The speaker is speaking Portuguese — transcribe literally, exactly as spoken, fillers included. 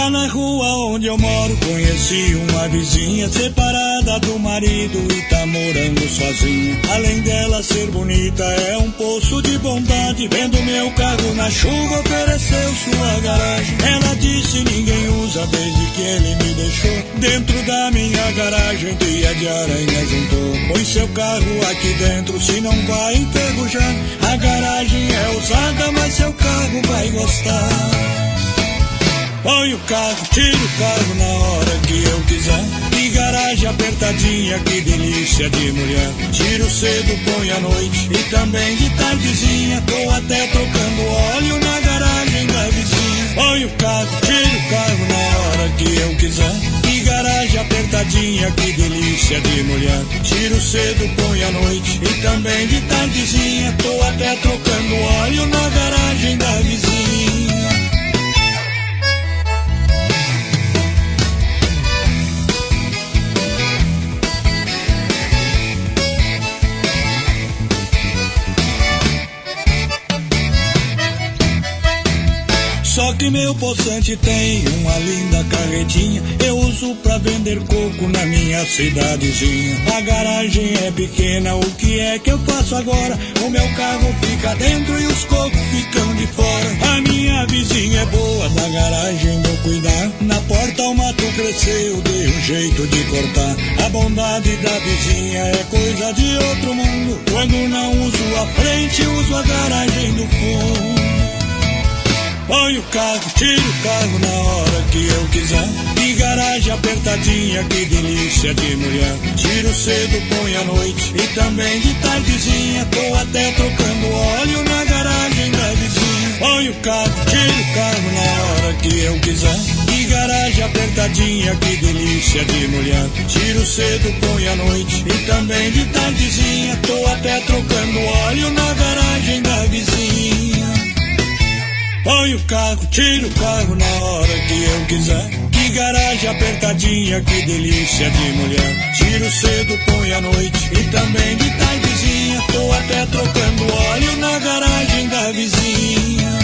Lá na rua onde eu moro conheci uma vizinha separada do marido e tá morando sozinha. Além dela ser bonita, é um poço de bondade. Vendo meu carro na chuva, ofereceu sua garagem. Ela disse ninguém usa desde que ele me deixou. Dentro da minha garagem teia de aranha juntou. Põe seu carro aqui dentro, se não vai enferrujar. A garagem é usada, mas seu carro vai gostar. Põe o carro, tira o carro na hora que eu quiser. Que garagem apertadinha, que delícia de mulher. Tiro cedo, põe à noite e também de tardezinha. Tô até trocando óleo na garagem da vizinha. Põe o carro, tira o carro na hora que eu quiser. Que garagem apertadinha, que delícia de mulher. Tiro cedo, põe à noite e também de tardezinha. Tô até trocando óleo na garagem da vizinha. Só que meu poçante tem uma linda carretinha. Eu uso pra vender coco na minha cidadezinha. A garagem é pequena, o que é que eu faço agora? O meu carro fica dentro e os cocos ficam de fora. A minha vizinha é boa, da garagem vou cuidar. Na porta o mato cresceu, dei um jeito de cortar. A bondade da vizinha é coisa de outro mundo. Quando não uso a frente, uso a garagem do fundo. Põe o carro, tira o carro na hora que eu quiser. Que garagem apertadinha, que delícia de mulher. Tiro cedo, põe à noite e também de tardezinha. Tô até trocando óleo na garagem da vizinha. Põe o carro, tira o carro na hora que eu quiser. Que garagem apertadinha, que delícia de mulher. Tiro cedo, põe à noite e também de tardezinha. Tô até trocando óleo na garagem da vizinha. Põe o carro, tira o carro na hora que eu quiser. Que garagem apertadinha, que delícia de mulher. Tiro cedo, põe à noite e também de tardezinha. Tô até trocando óleo na garagem da vizinha.